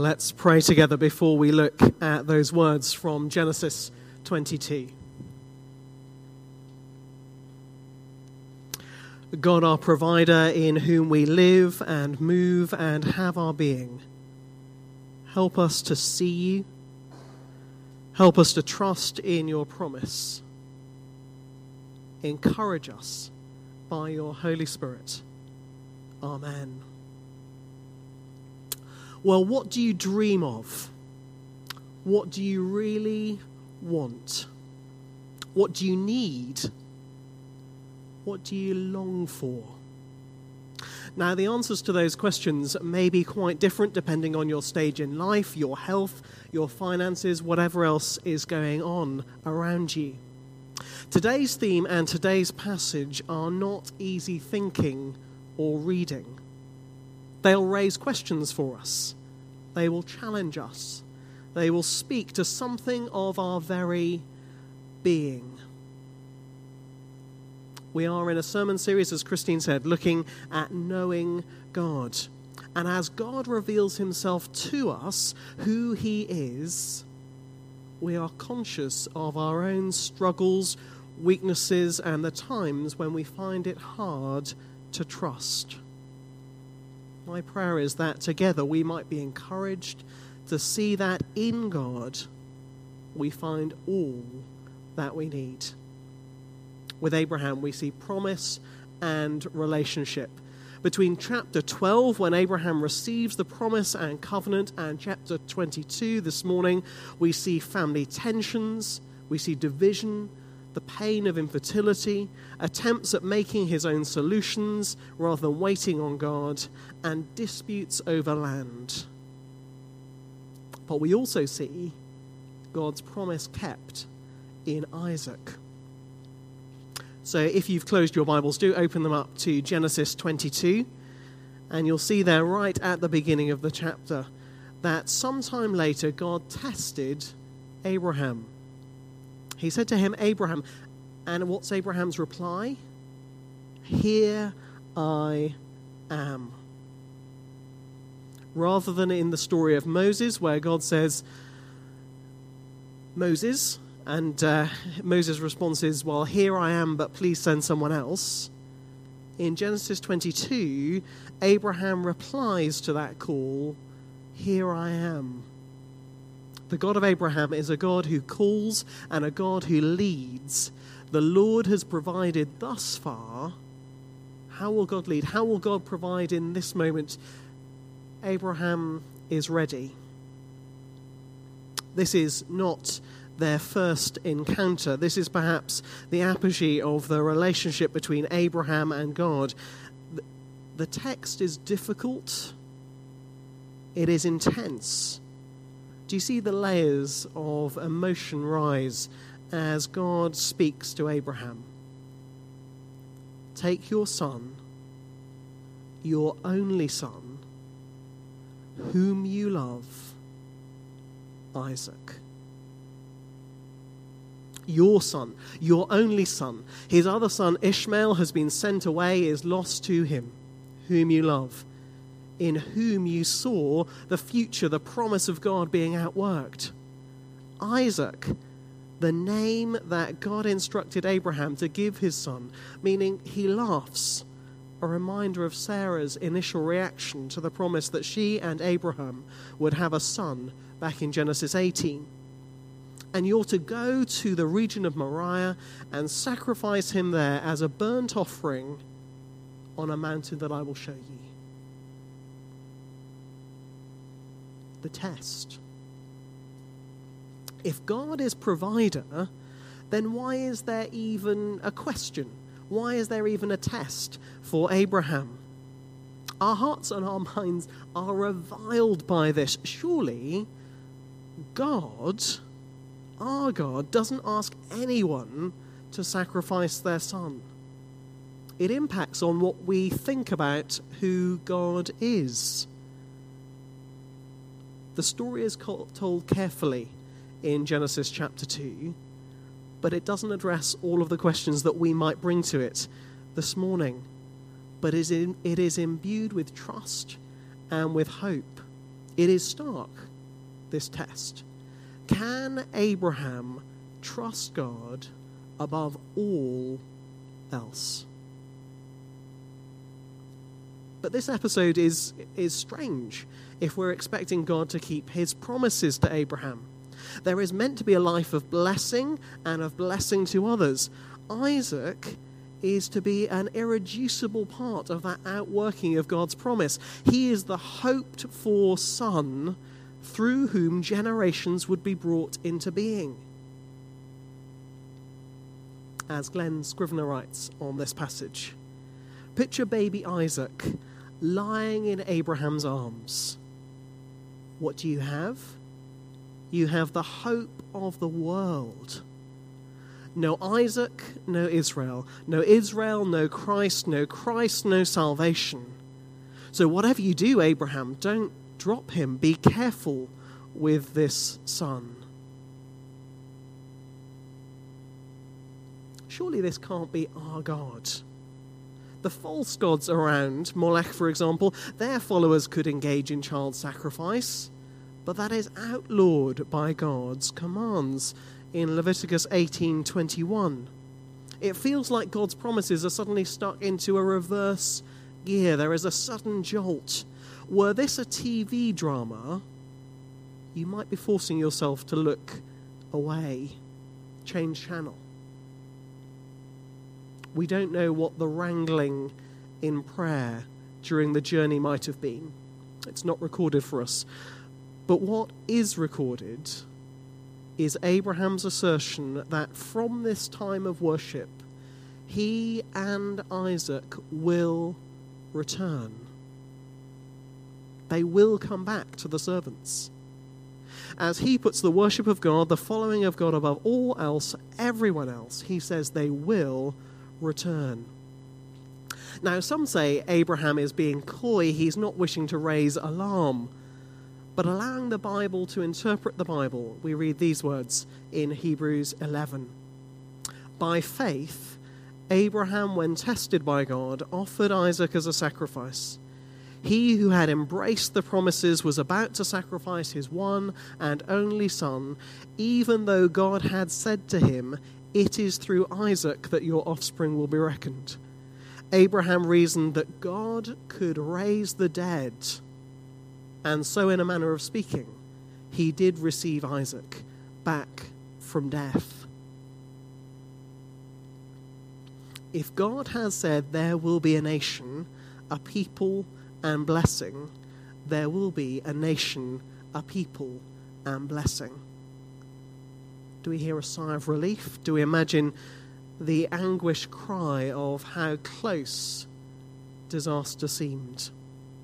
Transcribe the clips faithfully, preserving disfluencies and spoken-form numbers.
Let's pray together before we look at those words from Genesis twenty-two. God, our provider, in whom we live and move and have our being, help us to see you. Help us to trust in your promise. Encourage us by your Holy Spirit. Amen. Well, what do you dream of? What do you really want? What do you need? What do you long for? Now, the answers to those questions may be quite different depending on your stage in life, your health, your finances, whatever else is going on around you. Today's theme and today's passage are not easy thinking or reading. They'll raise questions for us. They will challenge us. They will speak to something of our very being. We are in a sermon series, as Christine said, looking at knowing God. And as God reveals himself to us, who he is, we are conscious of our own struggles, weaknesses, and the times when we find it hard to trust. My prayer is that together we might be encouraged to see that in God we find all that we need. With Abraham, we see promise and relationship. Between chapter twelve, when Abraham receives the promise and covenant, and chapter twenty-two this morning, we see family tensions, we see division, the pain of infertility, attempts at making his own solutions rather than waiting on God, and disputes over land. But we also see God's promise kept in Isaac. So if you've closed your Bibles, do open them up to Genesis twenty-two, and you'll see there right at the beginning of the chapter that sometime later God tested Abraham. He said to him, Abraham, and what's Abraham's reply? Here I am. Rather than in the story of Moses, where God says, Moses, and uh, Moses' response is, well, here I am, but please send someone else. In Genesis twenty-two, Abraham replies to that call, here I am. The God of Abraham is a God who calls and a God who leads. The Lord has provided thus far. How will God lead? How will God provide in this moment? Abraham is ready. This is not their first encounter. This is perhaps the apogee of the relationship between Abraham and God. The text is difficult. It is intense. Do you see the layers of emotion rise as God speaks to Abraham? Take your son, your only son, whom you love, Isaac. Your son, your only son. His other son, Ishmael, has been sent away, is lost to him, whom you love, in whom you saw the future, the promise of God being outworked. Isaac, the name that God instructed Abraham to give his son, meaning he laughs, a reminder of Sarah's initial reaction to the promise that she and Abraham would have a son back in Genesis eighteen. And you're to go to the region of Moriah and sacrifice him there as a burnt offering on a mountain that I will show you. The test. If God is provider, then why is there even a question? Why is there even a test for Abraham? Our hearts and our minds are reviled by this. Surely God, our God, doesn't ask anyone to sacrifice their son. It impacts on what we think about who God is. The story is told carefully in Genesis chapter two, but it doesn't address all of the questions that we might bring to it this morning. But it is imbued with trust and with hope. It is stark, this test. Can Abraham trust God above all else? But this episode is, is strange if we're expecting God to keep his promises to Abraham. There is meant to be a life of blessing and of blessing to others. Isaac is to be an irreducible part of that outworking of God's promise. He is the hoped-for son through whom generations would be brought into being. As Glenn Scrivener writes on this passage, picture baby Isaac lying in Abraham's arms. What do you have? You have the hope of the world. No Isaac, no Israel. No Israel, no Christ. No Christ, no salvation. So whatever you do, Abraham, don't drop him. Be careful with this son. Surely this can't be our God. The false gods around, Molech for example, their followers could engage in child sacrifice, but that is outlawed by God's commands in Leviticus eighteen twenty-one. It feels like God's promises are suddenly stuck into a reverse gear. There is a sudden jolt. Were this a T V drama, you might be forcing yourself to look away, change channel. We don't know what the wrangling in prayer during the journey might have been. It's not recorded for us. But what is recorded is Abraham's assertion that from this time of worship, he and Isaac will return. They will come back to the servants. As he puts the worship of God, the following of God above all else, everyone else, he says they will return. Now, some say Abraham is being coy. He's not wishing to raise alarm. But allowing the Bible to interpret the Bible, we read these words in Hebrews eleven. By faith, Abraham, when tested by God, offered Isaac as a sacrifice. He who had embraced the promises was about to sacrifice his one and only son, even though God had said to him, "It is through Isaac that your offspring will be reckoned." Abraham reasoned that God could raise the dead, and so in a manner of speaking, he did receive Isaac back from death. If God has said there will be a nation, a people, and blessing, there will be a nation, a people, and blessing. Do we hear a sigh of relief? Do we imagine the anguished cry of how close disaster seemed?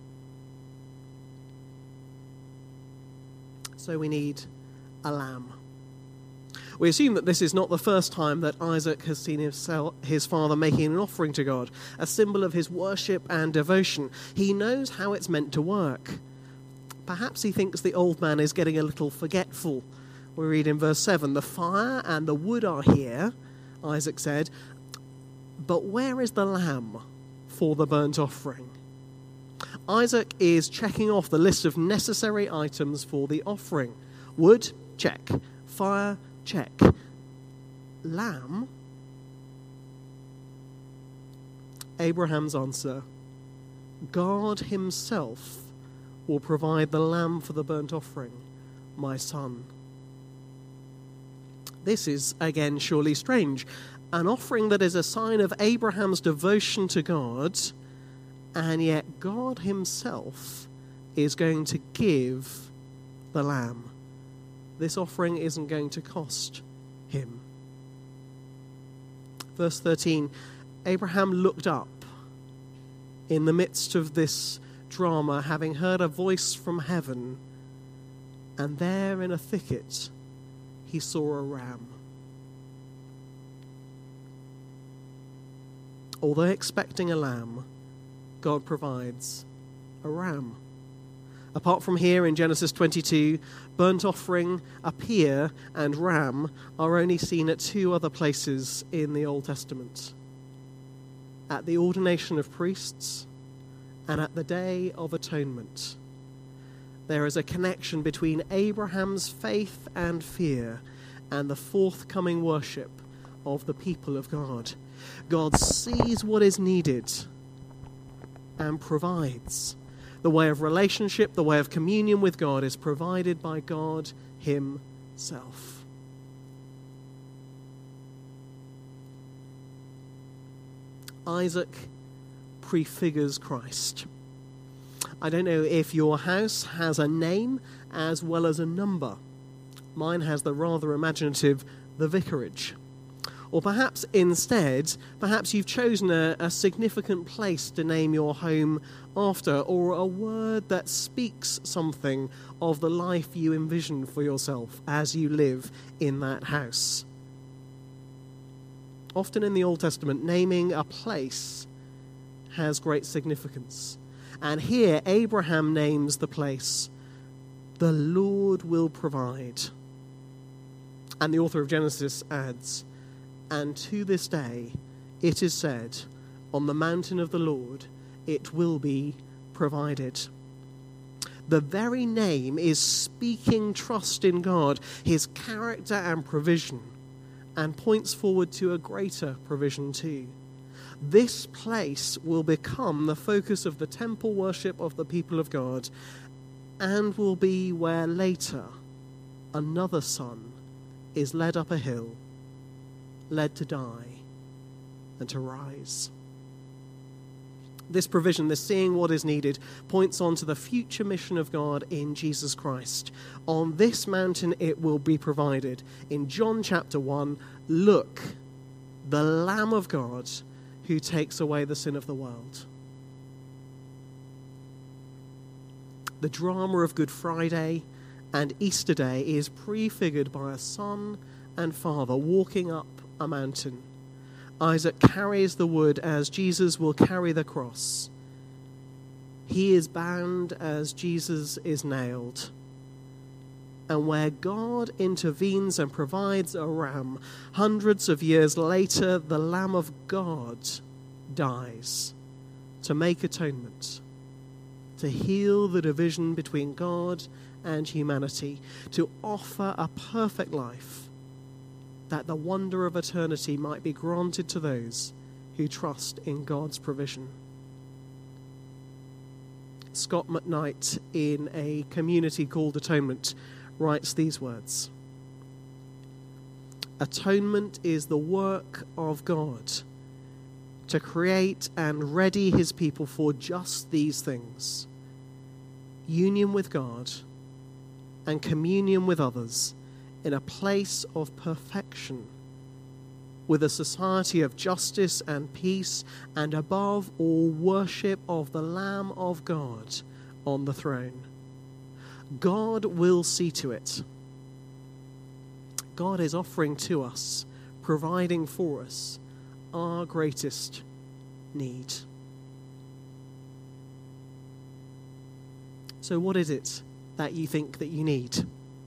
So we need a lamb. We assume that this is not the first time that Isaac has seen himself, his father making an offering to God, a symbol of his worship and devotion. He knows how it's meant to work. Perhaps he thinks the old man is getting a little forgetful. We read in verse seven, "The fire and the wood are here," Isaac said, "but where is the lamb for the burnt offering?" Isaac is checking off the list of necessary items for the offering. Wood, check. Fire, check. Lamb? Abraham's answer, God himself will provide the lamb for the burnt offering, my son. This is, again, surely strange. An offering that is a sign of Abraham's devotion to God, and yet God himself is going to give the lamb. This offering isn't going to cost him. Verse thirteen, Abraham looked up in the midst of this drama, having heard a voice from heaven, and there in a thicket he saw a ram. Although expecting a lamb, God provides a ram. Apart from here in Genesis twenty-two, burnt offering, appear, and ram are only seen at two other places in the Old Testament. At the ordination of priests and at the Day of Atonement. there is a connection between Abraham's faith and fear and the forthcoming worship of the people of God. God sees what is needed and provides. The way of relationship, the way of communion with God is provided by God himself. Isaac prefigures Christ. I don't know if your house has a name as well as a number. Mine has the rather imaginative The Vicarage. Or perhaps instead, perhaps you've chosen a, a significant place to name your home after, or a word that speaks something of the life you envision for yourself as you live in that house. Often in the Old Testament, naming a place has great significance. And here, Abraham names the place, "The Lord will provide." And the author of Genesis adds, "And to this day it is said, on the mountain of the Lord it will be provided." The very name is speaking trust in God, his character and provision, and points forward to a greater provision too. This place will become the focus of the temple worship of the people of God, and will be where later another son is led up a hill, led to die and to rise. This provision, this seeing what is needed, points on to the future mission of God in Jesus Christ. On this mountain it will be provided. In John chapter one, look, the Lamb of God who takes away the sin of the world. The drama of Good Friday and Easter Day is prefigured by a son and father walking up a mountain. Isaac carries the wood as Jesus will carry the cross. He is bound as Jesus is nailed. And where God intervenes and provides a ram, hundreds of years later, the Lamb of God dies to make atonement, to heal the division between God and humanity, to offer a perfect life, that the wonder of eternity might be granted to those who trust in God's provision. Scott McKnight, in a community called Atonement, writes these words: "Atonement is the work of God to create and ready his people for just these things: union with God and communion with others in a place of perfection, with a society of justice and peace, and above all, worship of the Lamb of God on the throne. God will see to it. God is offering to us, providing for us, our greatest need." So what is it that you think that you need?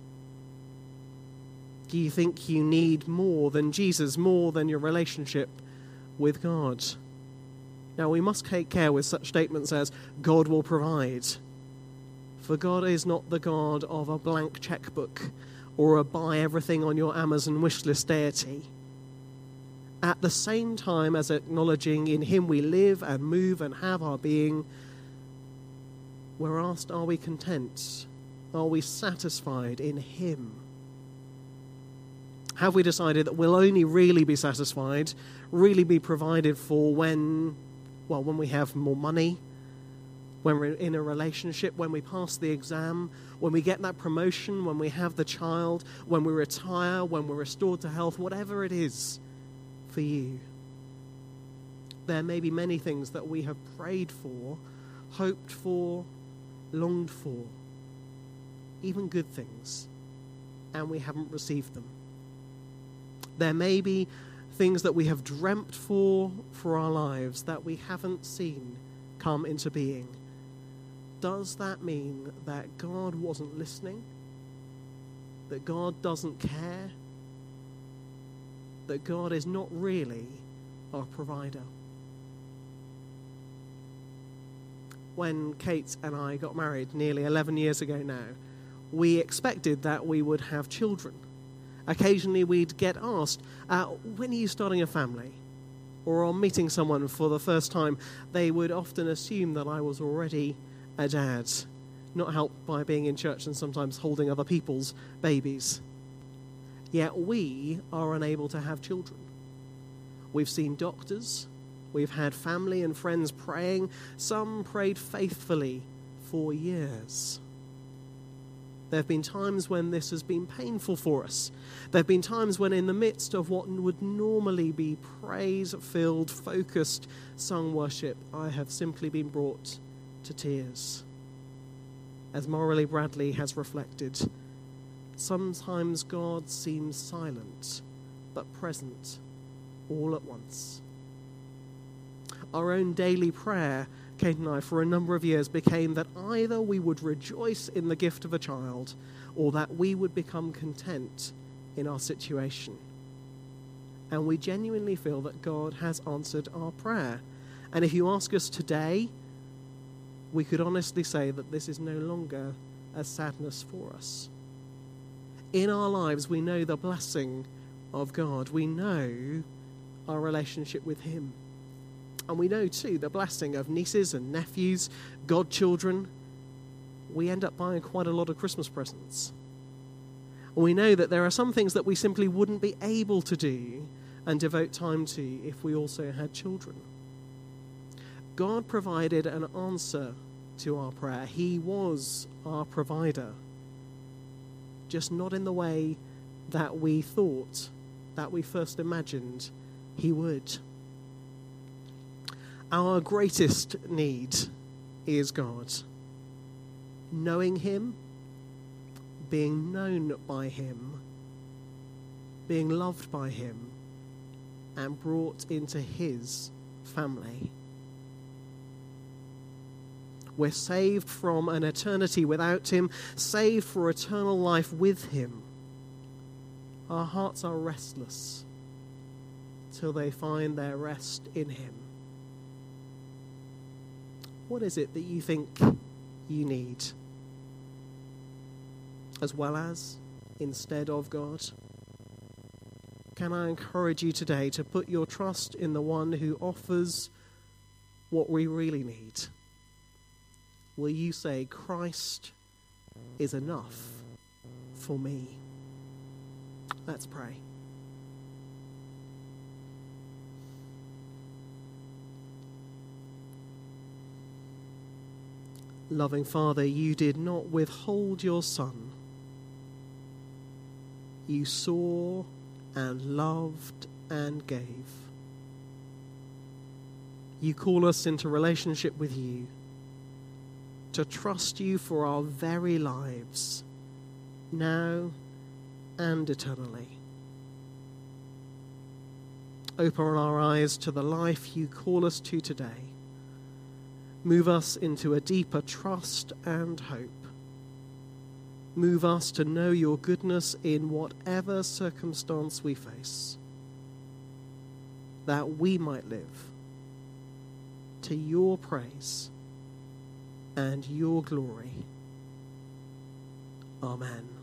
Do you think you need more than Jesus, more than your relationship with God? Now, we must take care with such statements as, "God will provide." For God is not the God of a blank checkbook or a buy everything on your Amazon wishlist deity. At the same time as acknowledging in him we live and move and have our being, we're asked, are we content? Are we satisfied in him? Have we decided that we'll only really be satisfied, really be provided for when, well, when we have more money, when we're in a relationship, when we pass the exam, when we get that promotion, when we have the child, when we retire, when we're restored to health, whatever it is for you? There may be many things that we have prayed for, hoped for, longed for, even good things, and we haven't received them. There may be things that we have dreamt for for our lives that we haven't seen come into being. Does that mean that God wasn't listening? That God doesn't care? That God is not really our provider? when Kate and I got married nearly eleven years ago now, we expected that we would have children. Occasionally we'd get asked, uh, when are you starting a family? Or on meeting someone for the first time, they would often assume that I was already a dad, not helped by being in church and sometimes holding other people's babies. Yet we are unable to have children. We've seen doctors, we've had family and friends praying, some prayed faithfully for years. There have been times when this has been painful for us. There have been times when in the midst of what would normally be praise-filled, focused sung worship, I have simply been brought to tears. As Morley Bradley has reflected, sometimes God seems silent, but present all at once. Our own daily prayer, Kate and I, for a number of years became that either we would rejoice in the gift of a child or that we would become content in our situation. And we genuinely feel that God has answered our prayer. And if you ask us today, we could honestly say that this is no longer a sadness for us. In our lives, we know the blessing of God. We know our relationship with Him. And we know, too, the blessing of nieces and nephews, godchildren. We end up buying quite a lot of Christmas presents. And we know that there are some things that we simply wouldn't be able to do and devote time to if we also had children. God provided an answer to our prayer. He was our provider, just not in the way that we thought, that we first imagined He would. Our greatest need is God. Knowing Him, being known by Him, being loved by Him, and brought into His family. We're saved from an eternity without Him, saved for eternal life with Him. Our hearts are restless till they find their rest in Him. What is it that you think you need? As well as, instead of God? Can I encourage you today to put your trust in the one who offers what we really need? Will you say, Christ is enough for me? Let's pray. Loving Father, you did not withhold your Son. You saw and loved and gave. You call us into relationship with you, to trust you for our very lives, now and eternally. Open our eyes to the life you call us to today. Move us into a deeper trust and hope. Move us to know your goodness in whatever circumstance we face, that we might live to your praise and your glory. Amen.